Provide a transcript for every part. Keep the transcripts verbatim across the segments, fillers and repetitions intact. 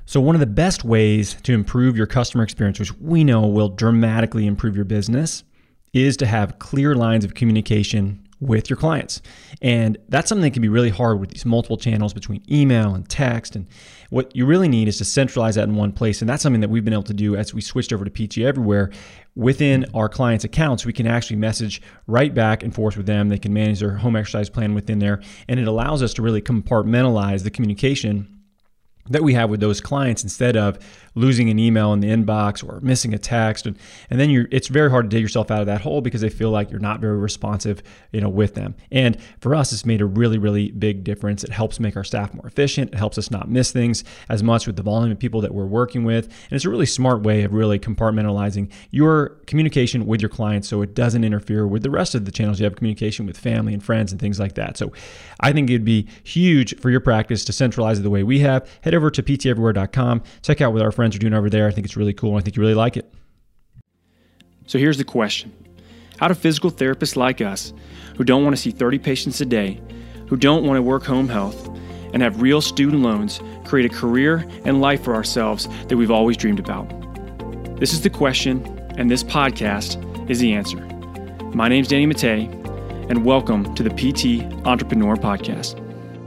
So one of the best ways to improve your customer experience, which we know will dramatically improve your business, is to have clear lines of communication with your clients. And that's something that can be really hard with these multiple channels between email and text. And what you really need is to centralize that in one place. And that's something that we've been able to do as we switched over to P T Everywhere. Within our clients' accounts, we can actually message right back and forth with them. They can manage their home exercise plan within there. And it allows us to really compartmentalize the communication that we have with those clients instead of losing an email in the inbox or missing a text. And, and then you're, it's very hard to dig yourself out of that hole because they feel like you're not very responsive, you know, with them. And for us, it's made a really, really big difference. It helps make our staff more efficient. It helps us not miss things as much with the volume of people that we're working with. And it's a really smart way of really compartmentalizing your communication with your clients so it doesn't interfere with the rest of the channels you have communication with family and friends and things like that. So I think it'd be huge for your practice to centralize it the way we have. Head over to P T everywhere dot com. Check out what our friends are doing over there. I think it's really cool. And I think you really like it. So here's the question. How do physical therapists like us, who don't want to see thirty patients a day, who don't want to work home health, and have real student loans, create a career and life for ourselves that we've always dreamed about? This is the question, and this podcast is the answer. My name's Danny Mattei, and welcome to the P T Entrepreneur Podcast.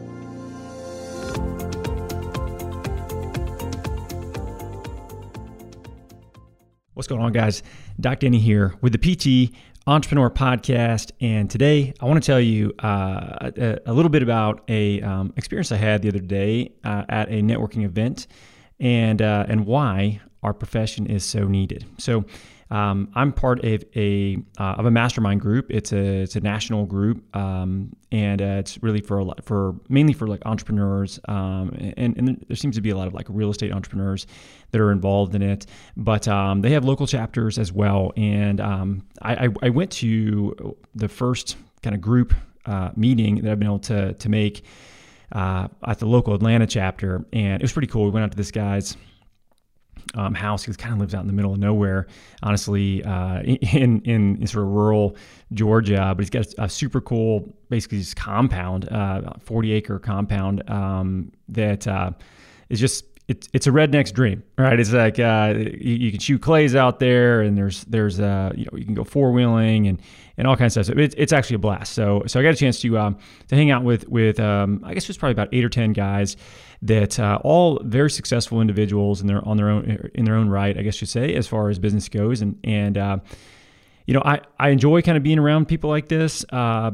What's going on, guys? Doc Danny here with the P T Entrepreneur Podcast, and today I want to tell you uh, a, a little bit about a um, experience I had the other day uh, at a networking event, and uh, and why our profession is so needed. So um, I'm part of a uh, of a mastermind group. It's a it's a national group, um, and uh, it's really for a lot, for mainly for like entrepreneurs, um, and and there seems to be a lot of like real estate entrepreneurs that are involved in it, but um, they have local chapters as well. And um, I, I, I went to the first kind of group uh, meeting that I've been able to to make uh, at the local Atlanta chapter, and it was pretty cool. We went out to this guy's um, house. He kind of lives out in the middle of nowhere, honestly, uh, in, in in sort of rural Georgia, but he's got a, a super cool, basically just compound, uh, forty acre compound um, that uh, is just It's it's a redneck's dream, right? It's like uh, you, you can shoot clays out there, and there's there's uh, you know you can go four wheeling and, and all kinds of stuff. So it's it's actually a blast. So so I got a chance to um, to hang out with with um, I guess it was probably about eight or ten guys that uh, all very successful individuals in their on their own in their own right, I guess you'd say, as far as business goes. And and uh, you know I, I enjoy kind of being around people like this. Uh,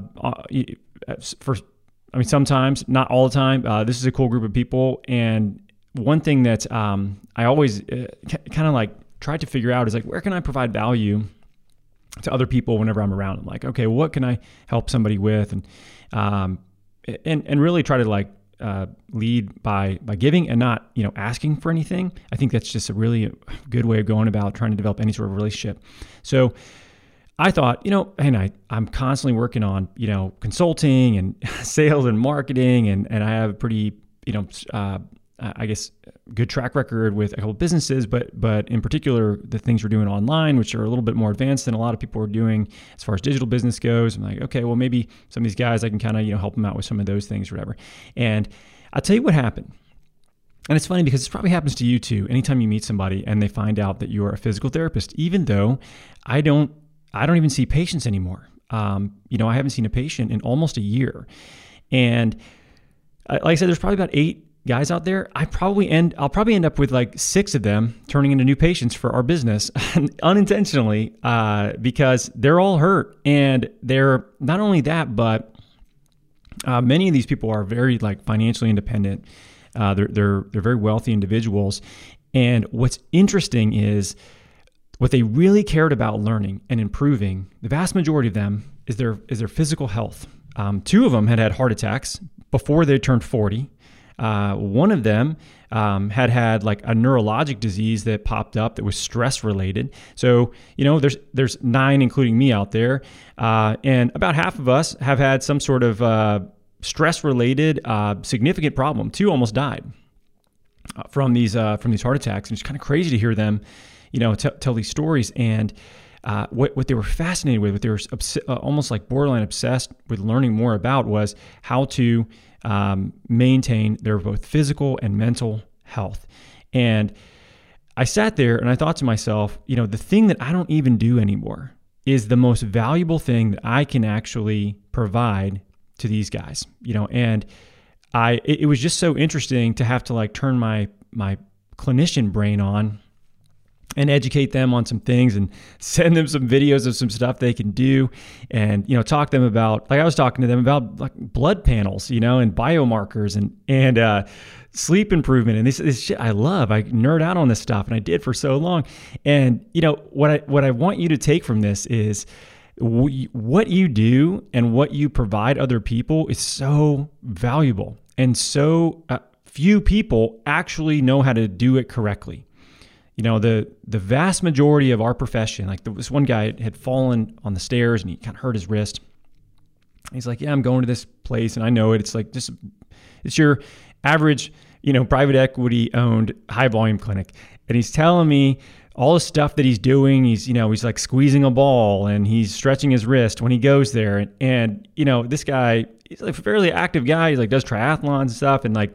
for I mean sometimes, not all the time. Uh, this is a cool group of people. And one thing that um, I always uh, kind of like tried to figure out is like, where can I provide value to other people whenever I'm around them? Like, okay, what can I help somebody with? And um, and and really try to like uh, lead by by giving and not, you know, asking for anything. I think that's just a really good way of going about trying to develop any sort of relationship. So I thought, you know, and I, I'm constantly working on, you know, consulting and sales and marketing, and and I have a pretty, you know, uh, I guess, good track record with a couple of businesses, but but in particular, the things we're doing online, which are a little bit more advanced than a lot of people are doing as far as digital business goes. I'm like, okay, well, maybe some of these guys, I can kind of, you know, help them out with some of those things or whatever. And I'll tell you what happened. And it's funny because this probably happens to you too. Anytime you meet somebody and they find out that you're a physical therapist, even though I don't, I don't even see patients anymore. Um, you know, I haven't seen a patient in almost a year. And like I said, there's probably about eight guys out there. I probably end, I'll probably end up with like six of them turning into new patients for our business unintentionally, uh, because they're all hurt. And they're not only that, but uh, many of these people are very like financially independent. Uh, they're, they're, they're very wealthy individuals. And what's interesting is what they really cared about learning and improving, the vast majority of them, is their, is their physical health. Um, two of them had had heart attacks before they turned forty. Uh, one of them um, had had like a neurologic disease that popped up that was stress related. So, you know, there's there's nine, including me, out there. Uh, and about half of us have had some sort of uh, stress related uh, significant problem. Two almost died uh, from these uh, from these heart attacks. And it's kind of crazy to hear them, you know, t- tell these stories. And uh, what, what they were fascinated with, what they were obs- uh, almost like borderline obsessed with learning more about, was how to Um, maintain their both physical and mental health. And I sat there and I thought to myself, you know, the thing that I don't even do anymore is the most valuable thing that I can actually provide to these guys, you know, and I, it, it was just so interesting to have to like turn my, my clinician brain on and educate them on some things and send them some videos of some stuff they can do and, you know, talk to them about, like I was talking to them about like blood panels, you know, and biomarkers and, and, uh, sleep improvement. And this, this shit I love. I nerd out on this stuff and I did for so long. And, you know, what I, what I want you to take from this is w- what you do and what you provide other people is so valuable. And so uh, few people actually know how to do it correctly. You know, the the vast majority of our profession, like there was one guy had fallen on the stairs and he kind of hurt his wrist. He's like, yeah, I'm going to this place and I know it. It's like just, it's your average, you know, private equity owned high volume clinic. And he's telling me all the stuff that he's doing. He's, you know, he's like squeezing a ball and he's stretching his wrist when he goes there. And, and you know, this guy, he's like a fairly active guy. He like does triathlons and stuff. And like,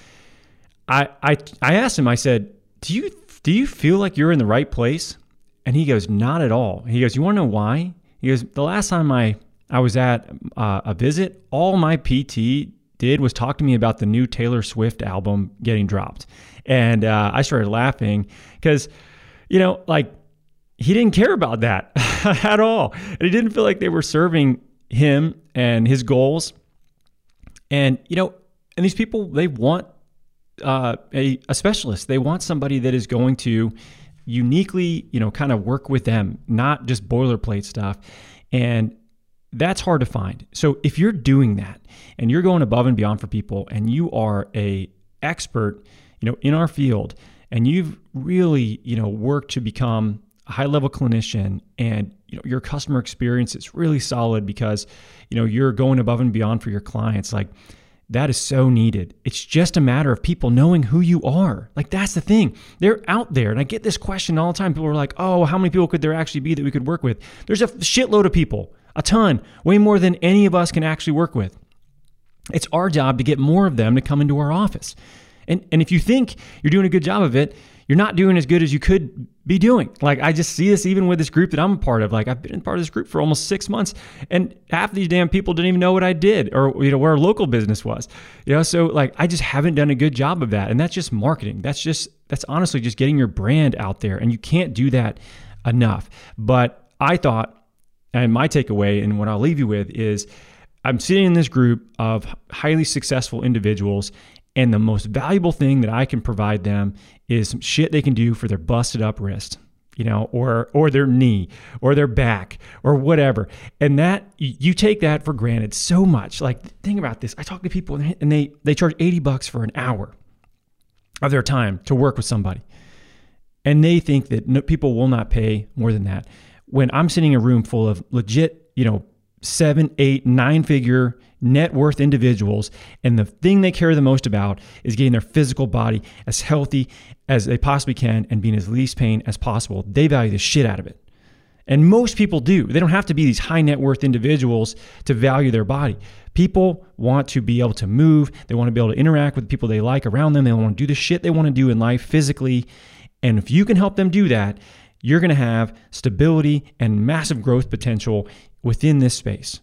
I, I, I asked him, I said, do you, do you feel like you're in the right place? And he goes, not at all. He goes, you want to know why? He goes, the last time I, I was at uh, a visit, all my P T did was talk to me about the new Taylor Swift album getting dropped. And uh, I started laughing because, you know, like he didn't care about that at all. And he didn't feel like they were serving him and his goals. And, you know, and these people, they want uh, a, a specialist. They want somebody that is going to uniquely, you know, kind of work with them, not just boilerplate stuff. And that's hard to find. So if you're doing that and you're going above and beyond for people and you are a expert, you know, in our field and you've really, you know, worked to become a high level clinician and, you know, your customer experience is really solid because, you know, you're going above and beyond for your clients, like that is so needed. It's just a matter of people knowing who you are. Like that's the thing. They're out there. And I get this question all the time. People are like, oh, how many people could there actually be that we could work with? There's a shitload of people, a ton, way more than any of us can actually work with. It's our job to get more of them to come into our office. And and if you think you're doing a good job of it, you're not doing as good as you could be doing. Like I just see this even with this group that I'm a part of. Like I've been part of this group for almost six months and half of these damn people didn't even know what I did or, you know, where our local business was, you know? So like, I just haven't done a good job of that. And that's just marketing. That's just, that's honestly just getting your brand out there and you can't do that enough. But I thought, and my takeaway and what I'll leave you with is I'm sitting in this group of highly successful individuals and the most valuable thing that I can provide them is some shit they can do for their busted up wrist, you know, or or their knee or their back or whatever. And that you take that for granted so much. Like think about this. I talk to people and they they charge eighty bucks for an hour of their time to work with somebody. And they think that no, people will not pay more than that. When I'm sitting in a room full of legit, you know, seven, eight, nine figure net worth individuals, and the thing they care the most about is getting their physical body as healthy as they possibly can and being as least pain as possible. They value the shit out of it. And most people do. They don't have to be these high net worth individuals to value their body. People want to be able to move. They want to be able to interact with the people they like around them. They want to do the shit they want to do in life physically. And if you can help them do that, you're going to have stability and massive growth potential within this space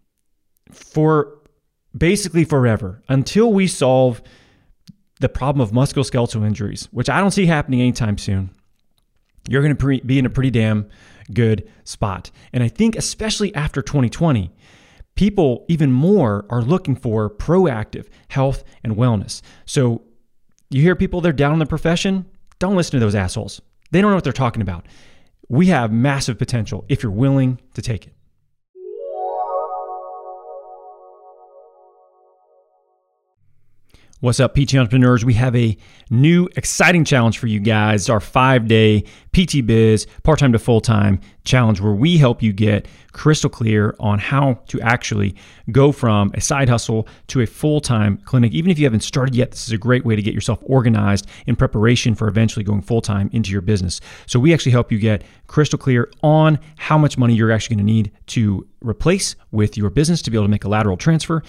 for basically forever until we solve the problem of musculoskeletal injuries, which I don't see happening anytime soon. You're going to pre- be in a pretty damn good spot. And I think especially after twenty twenty, people even more are looking for proactive health and wellness. So you hear people, they're down in the profession, don't listen to those assholes. They don't know what they're talking about. We have massive potential if you're willing to take it. What's up, P T entrepreneurs? We have a new exciting challenge for you guys. It's our five-day P T Biz part-time to full-time challenge where we help you get crystal clear on how to actually go from a side hustle to a full-time clinic. Even if you haven't started yet, this is a great way to get yourself organized in preparation for eventually going full-time into your business. So we actually help you get crystal clear on how much money you're actually going to need to replace with your business to be able to make a lateral transfer,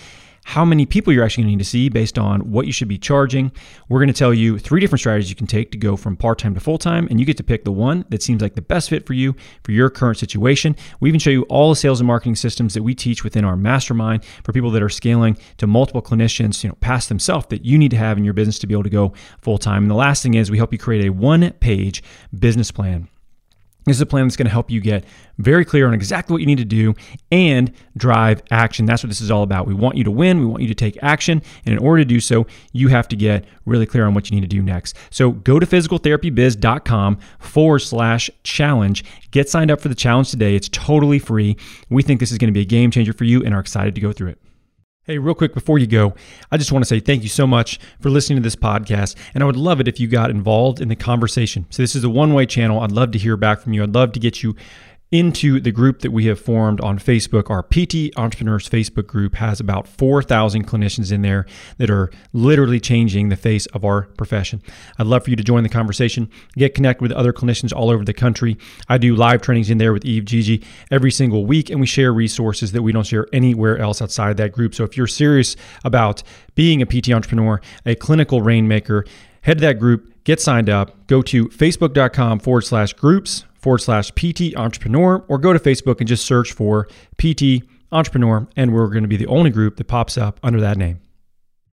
how many people you're actually going to need to see based on what you should be charging. We're going to tell you three different strategies you can take to go from part-time to full-time, and you get to pick the one that seems like the best fit for you, for your current situation. We even show you all the sales and marketing systems that we teach within our mastermind for people that are scaling to multiple clinicians, you know, past themselves, that you need to have in your business to be able to go full-time. And the last thing is we help you create a one-page business plan. This is a plan that's going to help you get very clear on exactly what you need to do and drive action. That's what this is all about. We want you to win. We want you to take action. And in order to do so, you have to get really clear on what you need to do next. So go to physicaltherapybiz.com forward slash challenge. Get signed up for the challenge today. It's totally free. We think this is going to be a game changer for you and are excited to go through it. Hey, real quick before you go, I just want to say thank you so much for listening to this podcast, and I would love it if you got involved in the conversation. So this is a one-way channel. I'd love to hear back from you. I'd love to get you into the group that we have formed on Facebook. Our P T Entrepreneurs Facebook group has about four thousand clinicians in there that are literally changing the face of our profession. I'd love for you to join the conversation, get connected with other clinicians all over the country. I do live trainings in there with Eve Gigi every single week, and we share resources that we don't share anywhere else outside that group. So if you're serious about being a P T entrepreneur, a clinical rainmaker, head to that group, get signed up, go to facebook.com forward slash groups forward slash PT Entrepreneur, or go to Facebook and just search for P T Entrepreneur, and we're going to be the only group that pops up under that name.